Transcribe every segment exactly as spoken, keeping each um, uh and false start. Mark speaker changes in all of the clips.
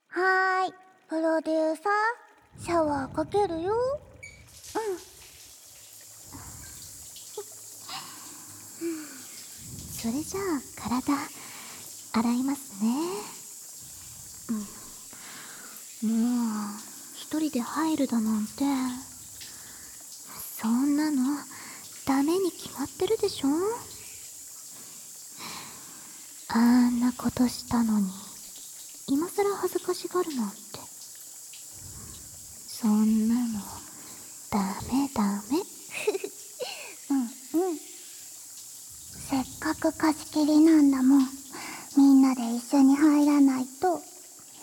Speaker 1: はーい、プロデューサー、シャワーかけるよ。うん。
Speaker 2: それじゃあ体洗いますね。うん、もう一人で入るだなんて、そんなのダメに決まってるでしょ。あんなことしたのに今さら恥ずかしがるなんて、そんなのダメダメ。
Speaker 1: うんうん。せっかく貸し切りなんだもん、みんなで一緒に入らないとね。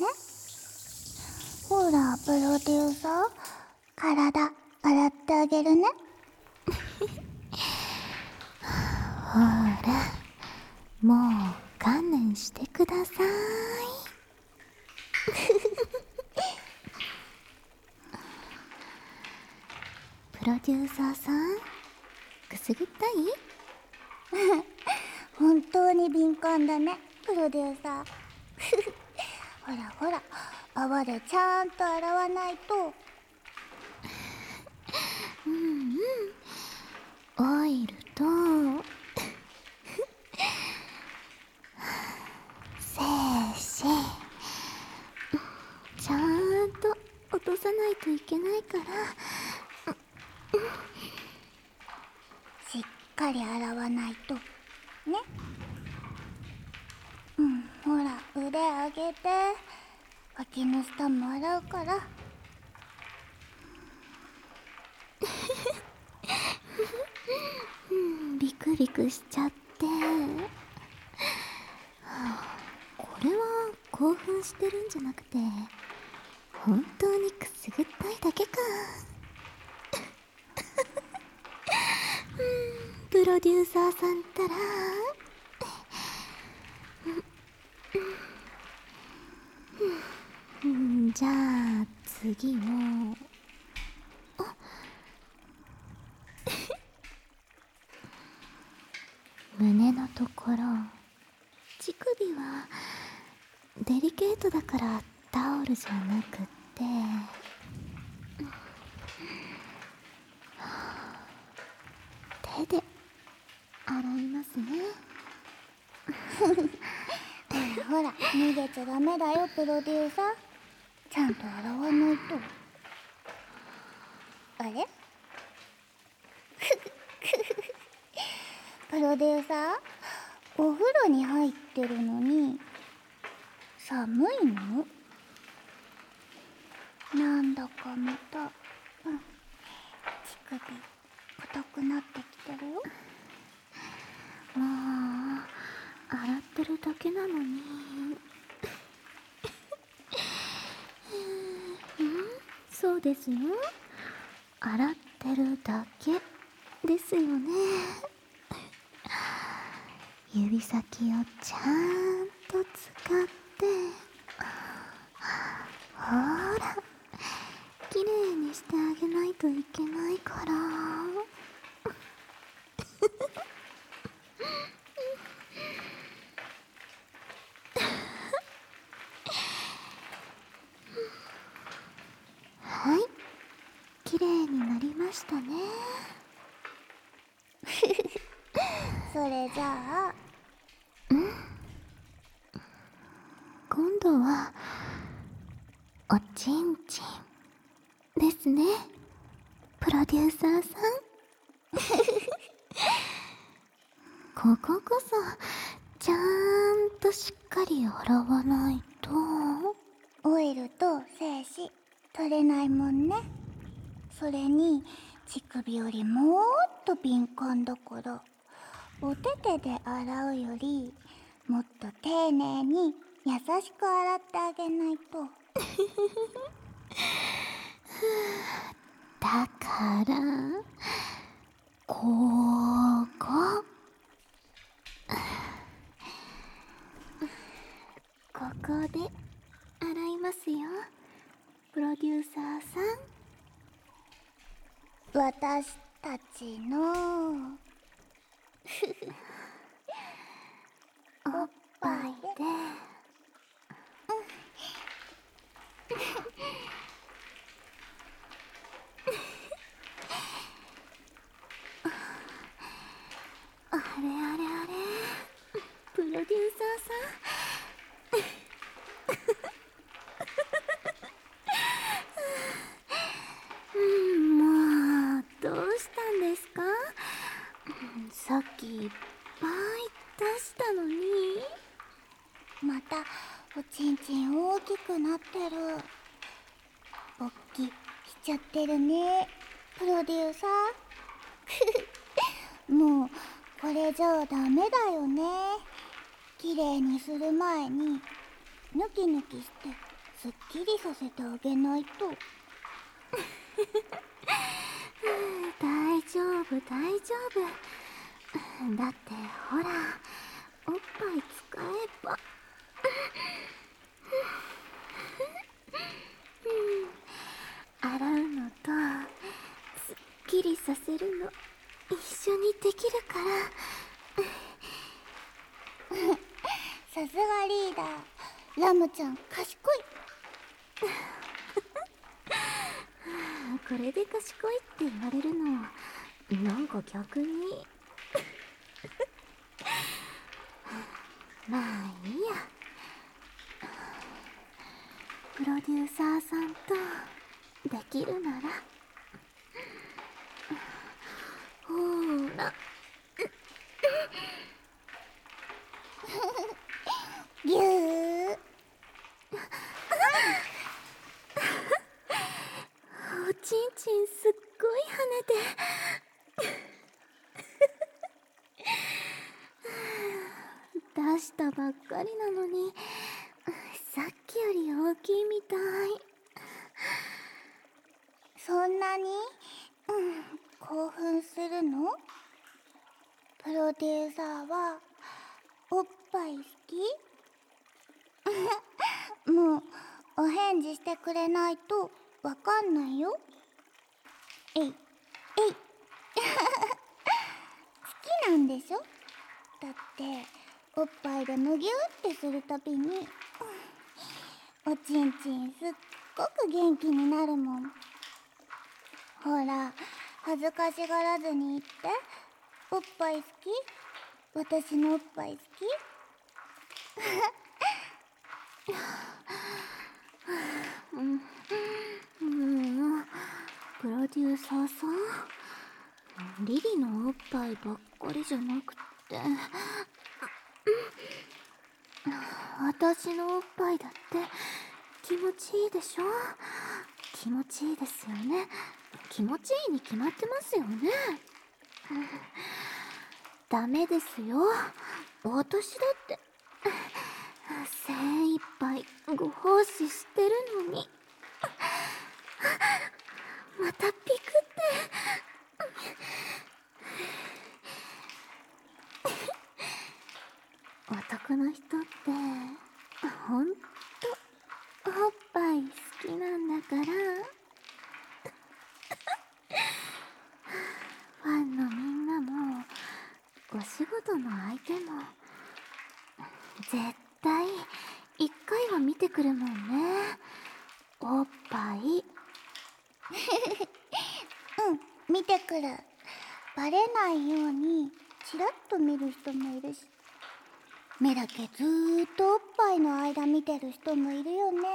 Speaker 1: ほらプロデューサー、体洗ってあげるね。
Speaker 2: ほら、もう観念してください。プロデューサーさん、くすぐったい？
Speaker 1: 本当に敏感だね、プロデューサー。ほらほら、泡でちゃんと洗わないと。
Speaker 2: うんうん、オイルとせーし、ちゃんと落とさないといけないから。
Speaker 1: しっかり洗わないとね。うん、ほら腕上げて、脇の下も洗うから。
Speaker 2: ビクビクしちゃって、はあ、これは興奮してるんじゃなくて本当にくすぐったいだけか。プロデューサーさんったら。うん、じゃあ次も、あ胸のところ、乳首はデリケートだからタオルじゃなくって、手で洗いますね。
Speaker 1: ほらほら、逃げちゃダメだよプロデューサー、ちゃんと洗わないと。あれプロデューサー、お風呂に入ってるのに寒いの？なんだかまた、うん、乳首硬くなってきてるよ。
Speaker 2: もう洗ってるだけなのに。うん、そうですよ、洗ってるだけですよね。指先をちゃんと使って、ほらきれいにしてあげないといけないから。はい、きれいになりましたね。
Speaker 1: それじゃあ、
Speaker 2: 今度はおちんちんですね、プロデューサーさん。こここそちゃんとしっかり洗わないと。
Speaker 1: オイルと精子取れないもんね。それに乳首よりもっと敏感だから、お手手で洗うよりもっと丁寧に優しく洗ってあげないと。
Speaker 2: だからここここで洗いますよ、プロデューサーさん。
Speaker 1: 私たちの
Speaker 2: おっぱいで
Speaker 1: ちん大きくなってる。勃起しちゃってるね、プロデューサー。もうこれじゃあダメだよね。きれいにする前にヌキヌキしてすっきりさせてあげないと。
Speaker 2: 大丈夫大丈夫。だってほら、おっぱい使えば洗うのとすっきりさせるの一緒にできるから。
Speaker 1: さすがリーダー、ラムちゃん賢い。
Speaker 2: これで賢いって言われるのなんか逆にまあいいや。プロデューサーさんとできるならほーら
Speaker 1: ぎゅー。
Speaker 2: おちんちんすっごい跳ねて出したばっかりなのにさっきより大きいみたい。
Speaker 1: そんなに、うん、興奮するの？プロデューサーはおっぱい好き？もうお返事してくれないとわかんないよ。えいえい。好きなんでしょ？だっておっぱいでむぎゅーってするたびにおちんちんすっごく元気になるもん。ほら、恥ずかしがらずに言って。おっぱい好き？私のおっぱい好き？
Speaker 2: うんもうプロデューサーさん、リリのおっぱいばっかりじゃなくって私のおっぱいだって気持ちいいでしょ。気持ちいいですよね。気持ちいいに決まってますよね。ダメですよ。私だって精一杯ご奉仕してるのに。またピクって男の人ってほんとおっぱい好きなんだからファンのみんなもお仕事の相手も絶対一回は見てくるもんね、おっぱい。
Speaker 1: うん、見てくる。バレないようにチラッと見る人もいるし、目だけずーっとおっぱいの間見てる人もいるよね。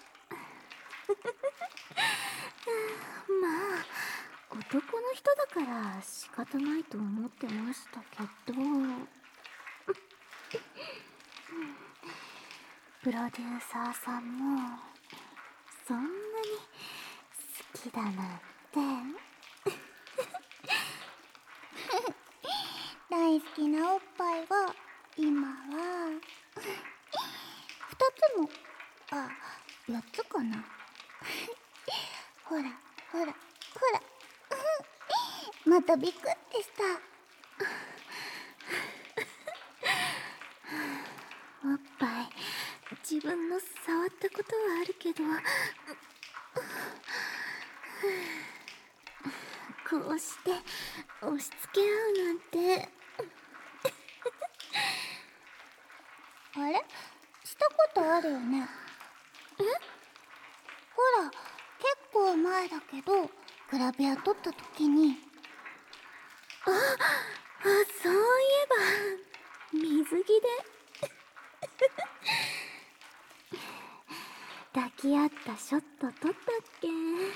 Speaker 2: まあ男の人だから仕方ないと思ってましたけどプロデューサーさんもそんなに好きだなんて。
Speaker 1: 大好きなおっぱいが今はふたつも、あ、よっつかな。ほらほらほらまたビクってした。
Speaker 2: おっぱい自分の触ったことはあるけどこうして押し付け合うなんて
Speaker 1: あれ、したことあるよね。
Speaker 2: え？
Speaker 1: ほら、結構前だけどグラビア撮った時に。
Speaker 2: あ、あ、そういえば水着で抱き合ったショット撮ったっけ。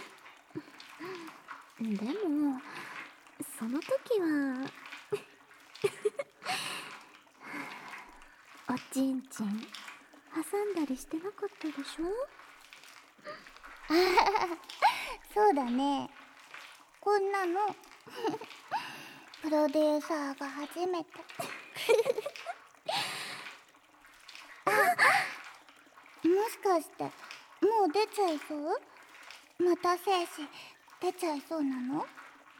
Speaker 2: でもその時はおちんちん挟んだりしてなかったでしょ？
Speaker 1: あははそうだね。こんなのプロデューサーが初めて。あ、もしかしてもう出ちゃいそう？また精子出ちゃいそうなの？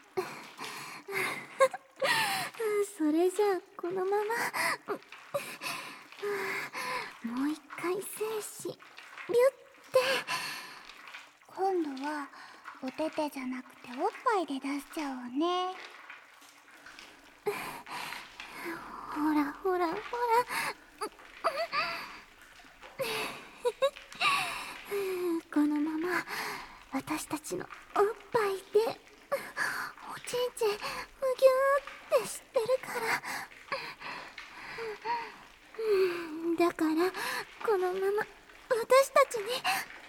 Speaker 2: それじゃあこのままもう一回精子ビュって。
Speaker 1: 今度はお手手じゃなくておっぱいで出しちゃおうね。
Speaker 2: ほらほらほらこのまま私たちのおっぱいでおちんちんむぎゅーってしてるからだからこのまま私たちに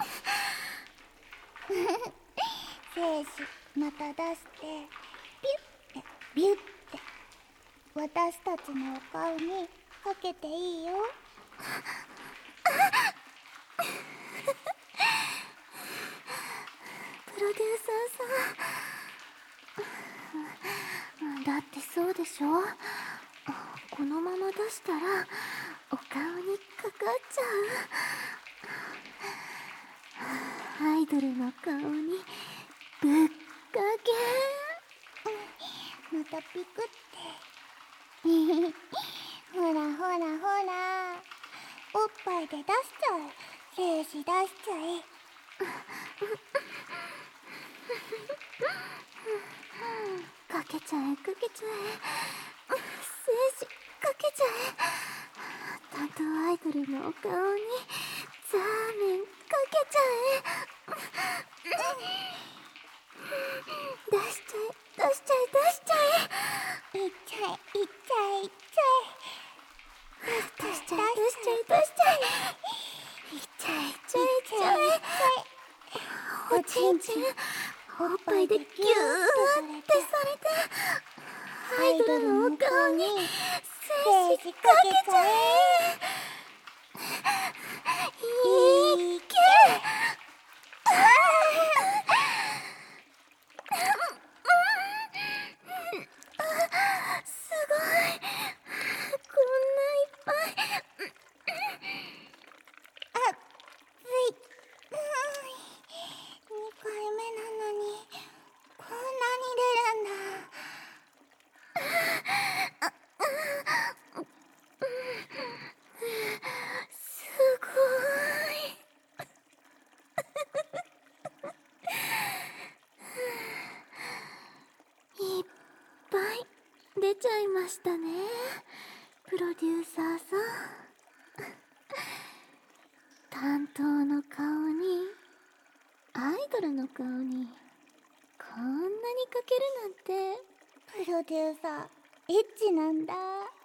Speaker 1: 精子また出してピュッてビュッて私たちのお顔にかけていいよ。
Speaker 2: プロデューサーさんだってそうでしょ。このまま出したらお顔にかかっちゃう。アイドルの顔にぶっかけ。
Speaker 1: またピクってほらほらほらおっぱいで出しちゃえ。精子出しちゃえ。
Speaker 2: かけちゃえかけちゃえ精子かけちゃえ。担当アイドルのお顔にザーメンかけちゃえ。出しちゃえ出しちゃえ出しちゃえ。
Speaker 1: いっちゃえいっちゃえいっちゃえ。
Speaker 2: 出しちゃえ出しちゃえ出しちゃえ出しちゃえ。いっちゃえいっちゃえいっちゃえ。おちんちんおっぱいでギューってされてアイドルのお顔に精子かけちゃえ。いけすごいこんないっぱい。
Speaker 1: あっつい。にかいめなのにこんなに出るんだ。
Speaker 2: すごいいっぱい出ちゃいましたね、プロデューサーさん。担当の顔にアイドルの顔にこんなにかけるなんて。
Speaker 1: プロデューサーエッチなんだ。